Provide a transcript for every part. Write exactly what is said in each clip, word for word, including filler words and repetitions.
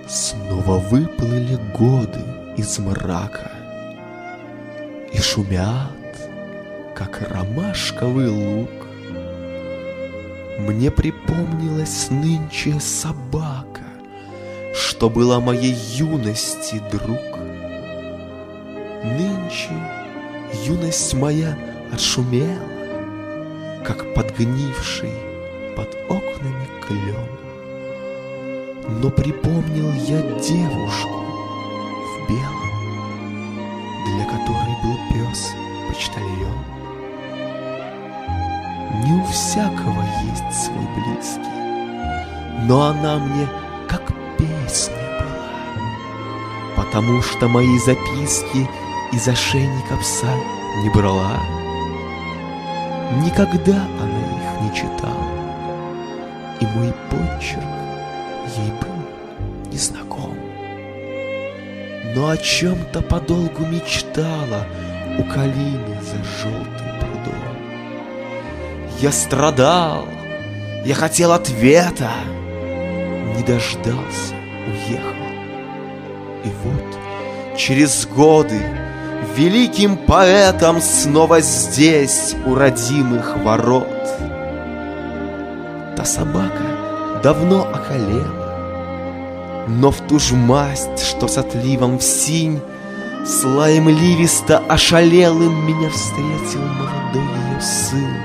Снова выплыли годы из мрака и шумят, как ромашковый луг. Мне припомнилась нынче собака, что была моей юности друг. Нынче юность моя отшумела, как подгнивший под окнами клен. Но припомнил я девушку в белом, для которой был пес-почтальон. Не у всякого есть свой близкий, но она мне как песня была, потому что мои записки из ошейника пса не брала. Никогда она их не читала, и мой почерк ей был незнаком. Но о чем-то подолгу мечтала у калины за желтым прудом. Я страдал, я хотел ответа, не дождался, уехал. И вот через годы великим поэтом снова здесь, у родимых ворот. Та собака давно околела, но в ту ж масть, что с отливом в синь, с лаем ливисто ошалелым меня встретил молодой ее сын.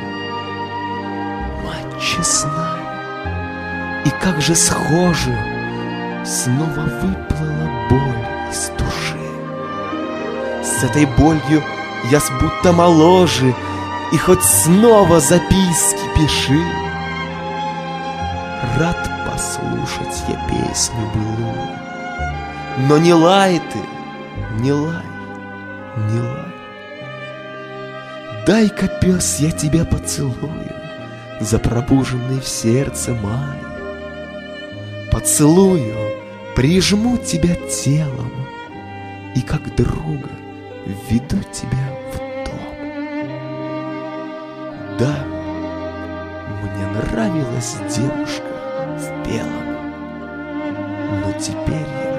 Мать честная, и как же схоже снова выплыла боль из души. С этой болью я с будто моложе, и хоть снова записки пиши. Рад послушать я песню былую, но не лай ты, не лай, не лай. Дай-ка, пес, я тебя поцелую за пробуженный в сердце май. Поцелую, прижму тебя телом и как друга введу тебя в дом. Да, мне нравилась девушка в белом, но теперь я